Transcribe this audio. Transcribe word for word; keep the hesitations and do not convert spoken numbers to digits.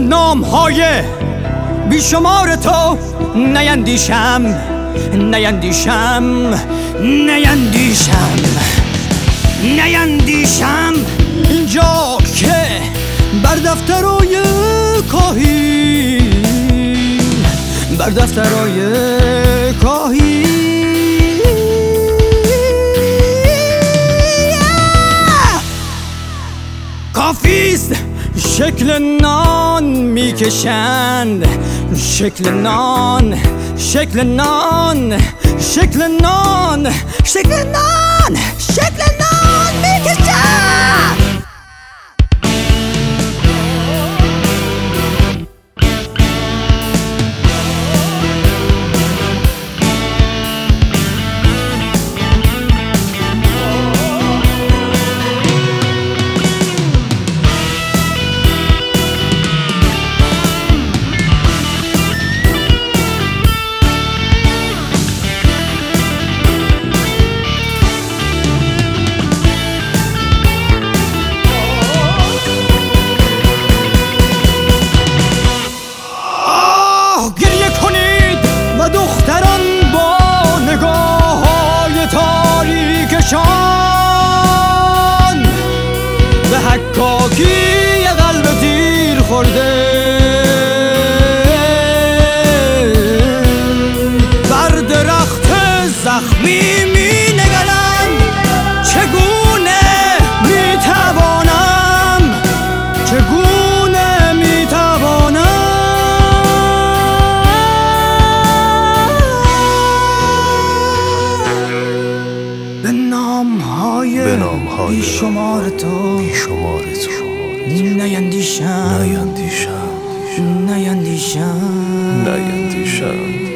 نامهای بیشمار تو نیندیشم نیندیشم نیندیشم نیندیشم اینجا که بر دفترای کاهی بر دفترای کاهی کافیست شکل نان میکشند شکل نان شکل نان شکل نان شکل نان شکل نان میکشند دختران با نگاه های تاریکشان به حکاکی قلب تیر خورده بر درخت زخمی می نگرند چگونه می توانم چگونه می توانم به نامهای بیشمار تو بیشمار تو نیندیشم نیندیشم نیندیشم نیندیشم